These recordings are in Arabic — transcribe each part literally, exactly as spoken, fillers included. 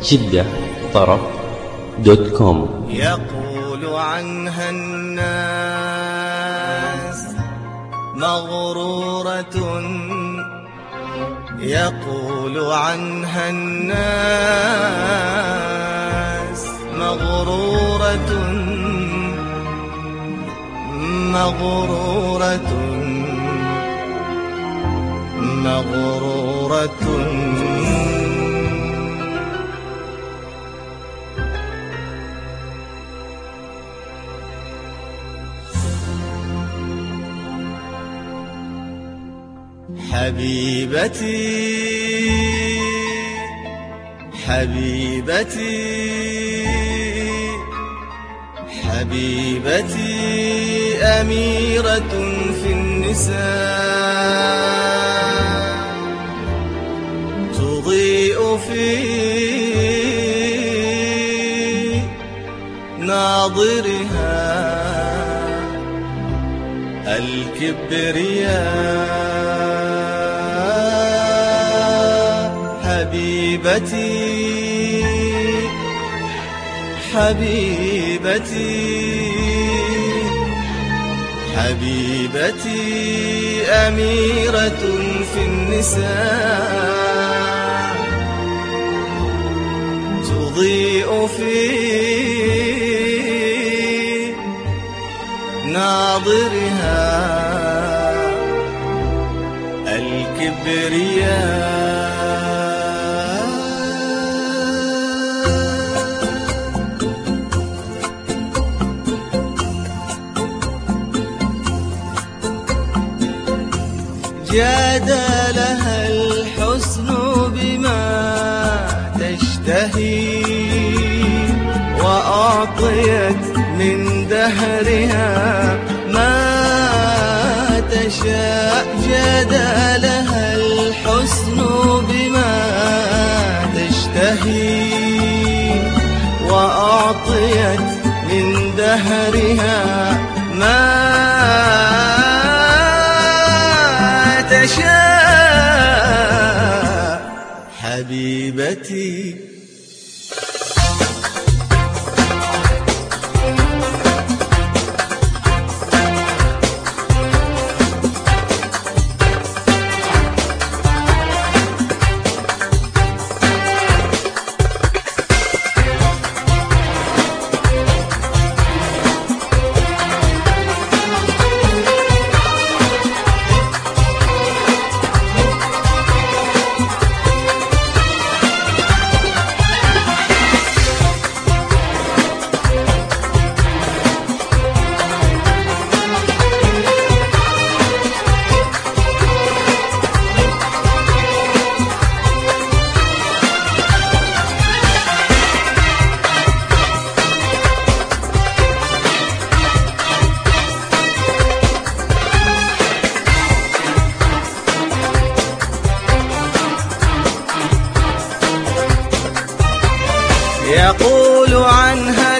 جدة طرب دوت كوم. يقول عنها الناس مغرورة، يقول عنها الناس مغرورة مغرورة مغرورة. حبيبتي حبيبتي حبيبتي أميرة في النساء، تضيء في ناظرها الكبرياء. حبيبتي حبيبتي حبيبتي أميرة في النساء، تضيء في ناظرها الكبرياء. جاد لها الحسن بما تشتهي، وأعطيت من دهرها ما تشاء. جاد لها الحسن بما تشتهي، وأعطيت من دهرها ما تشاء. حبيبتي يقول عنها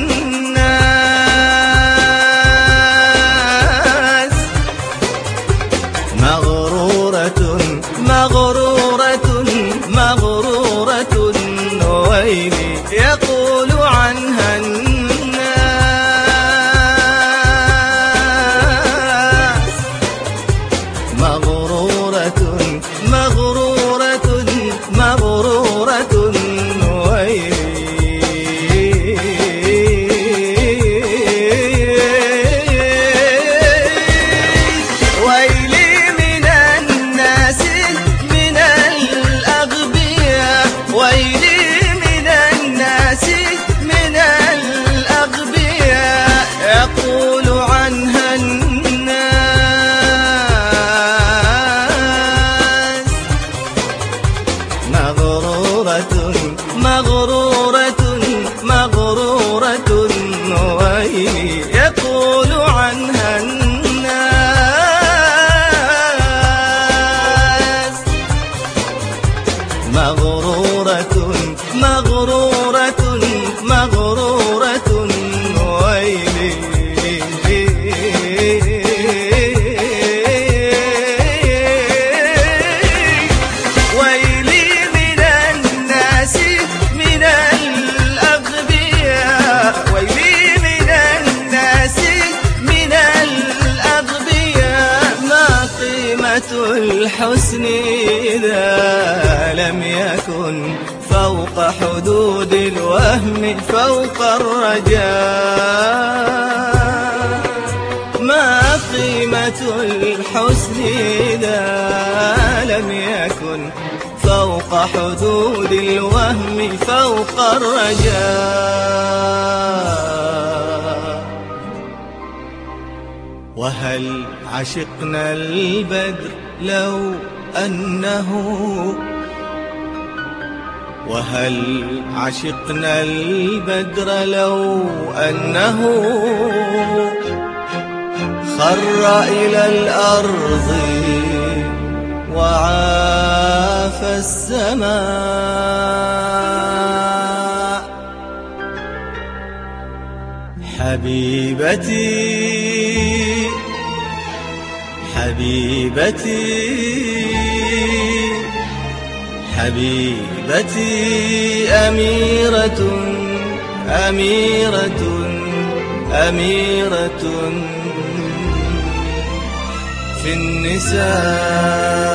الناس مغرورة مغرورة مغرورة. ويلي يقول عنها الناس مغرورة مغرورة مغرورة. قيمة الحسن إذا لم يكن فوق حدود الوهم فوق الرجاء؟ ما قيمة الحسن إذا لم يكن فوق حدود الوهم فوق الرجاء؟ وهل عشقنا البدر لو أنه وهل عشقنا البدر لو أنه خر إلى الأرض وعاف السماء؟ حبيبتي حبيبتي حبيبتي أميرة أميرة أميرة في النساء.